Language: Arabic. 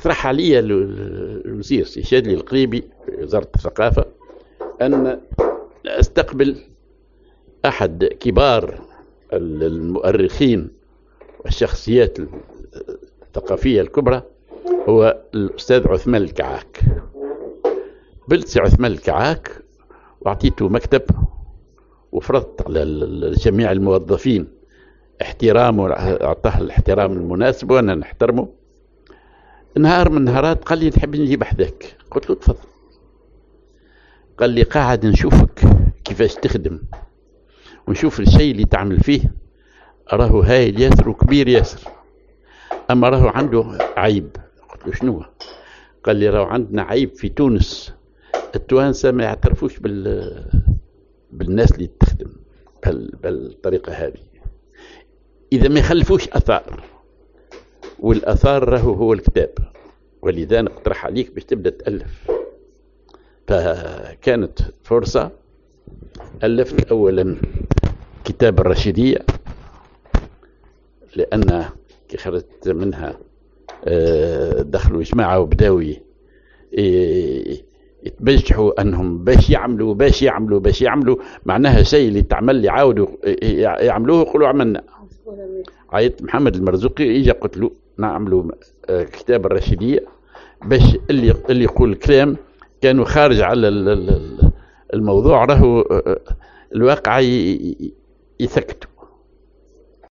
اقترح علي الوزير سي شادلي القريبي في وزارة الثقافة أن أستقبل أحد كبار المؤرخين والشخصيات الثقافية الكبرى، هو الأستاذ عثمان الكعاك. قبلت سي عثمان الكعاك وأعطيته مكتب وفرضت على جميع الموظفين احترامه، أعطاه الاحترام المناسب وأنا نحترمه. نهار من النهارات قال لي نحب نجيب حذاك. قلت له تفضل. قال لي قاعد نشوفك كيفاش تخدم ونشوف الشيء اللي تعمل فيه، راهو هايل ياسر وكبير ياسر، أما راهو عنده عيب. قلت له شنو؟ قال لي راهو عندنا عيب في تونس، التوانسة ما يعترفوش بالناس اللي تخدم بالطريقة هذه، إذا ما يخلفوش أثار، والأثار راهو هو الكتاب، ولذا نقترح عليك باش تبدأ تألف. فكانت فرصة. ألفت أولا كتاب الرشيدية، لأن كي خرجت منها دخلوا جماعة وبداوا يتبجحوا أنهم باش يعملوا معناها شيء اللي تعمل يعاودوا يعملوه يقولوا عملنا. عيط محمد المرزوقي إجا قلت له نعملوا كتاب الرشيدية باش اللي يقول الكلام كانوا خارج على الموضوع راهو الواقع يسكتوا.